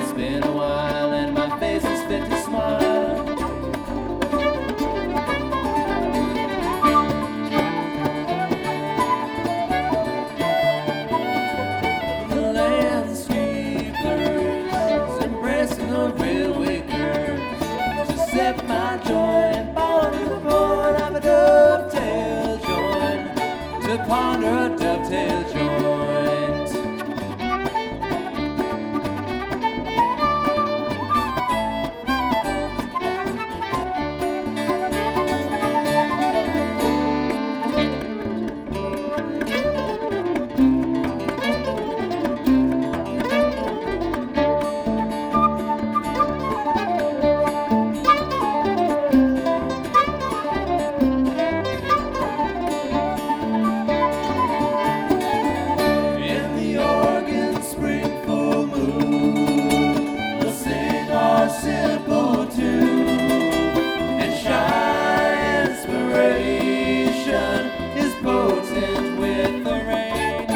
it's been a while and my face is fit to smile. The landscapers embracing the railway curves to set my joint, born in the port of a dovetail joint, to ponder a dovetail joint. Simple tune and shy inspiration is potent with the rain.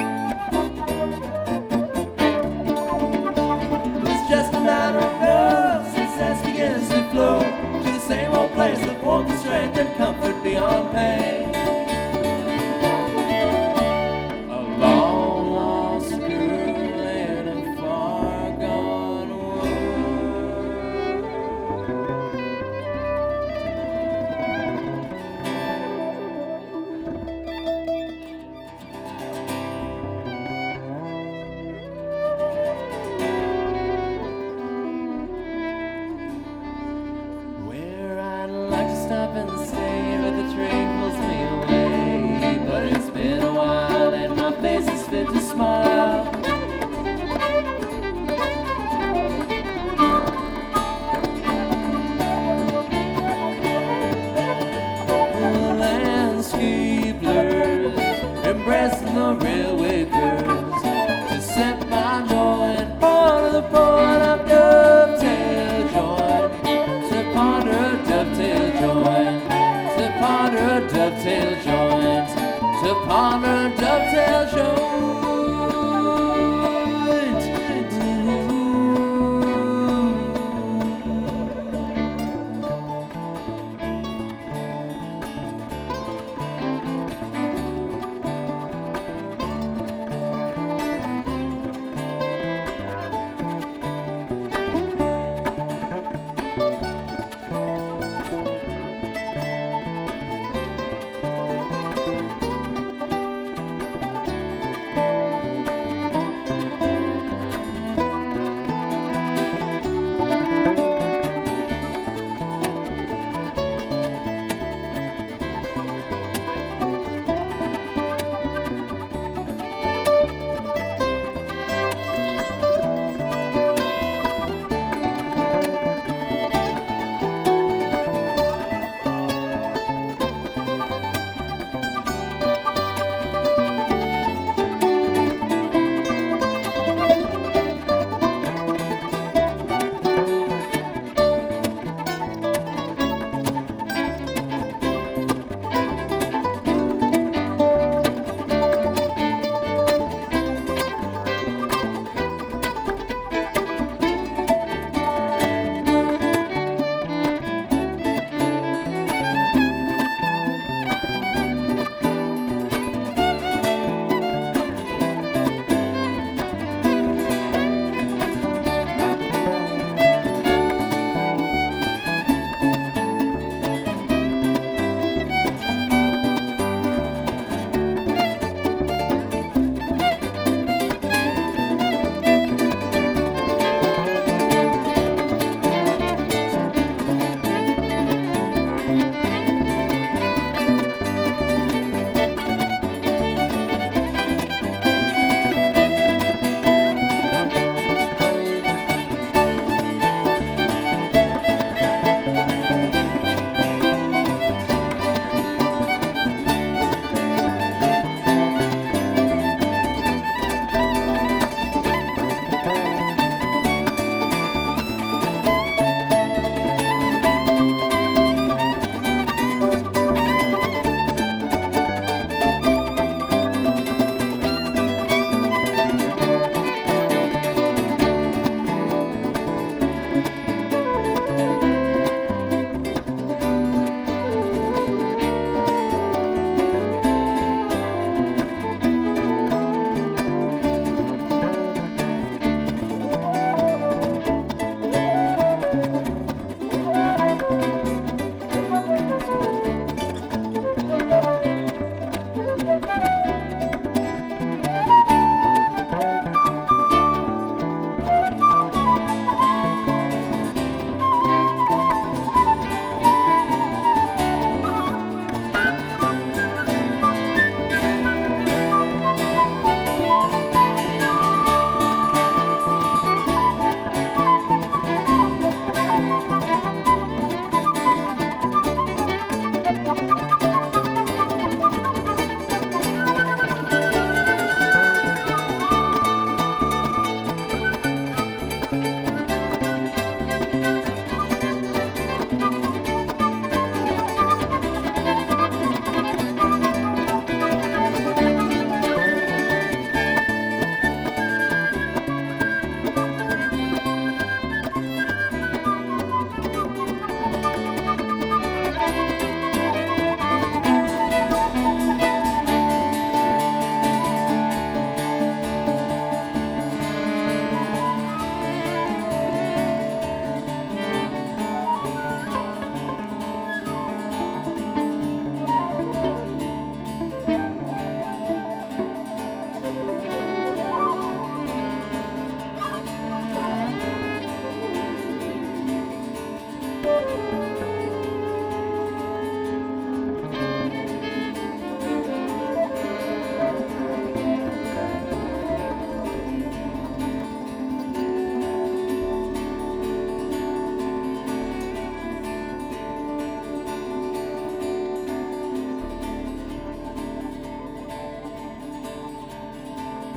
It's just a matter of love, success begins to flow to the same old place of warmth and strength and comfort beyond pain. A long lost girl in a far gone world. Stop and stay, but the train pulls me away. But it's been a while and my face is fit to smile. The landscape blurs, embracing the railway curves to set my joint, born of the port of dovetail joint, to ponder a dovetail joint, to ponder a dovetail joint, to ponder a dovetail joint.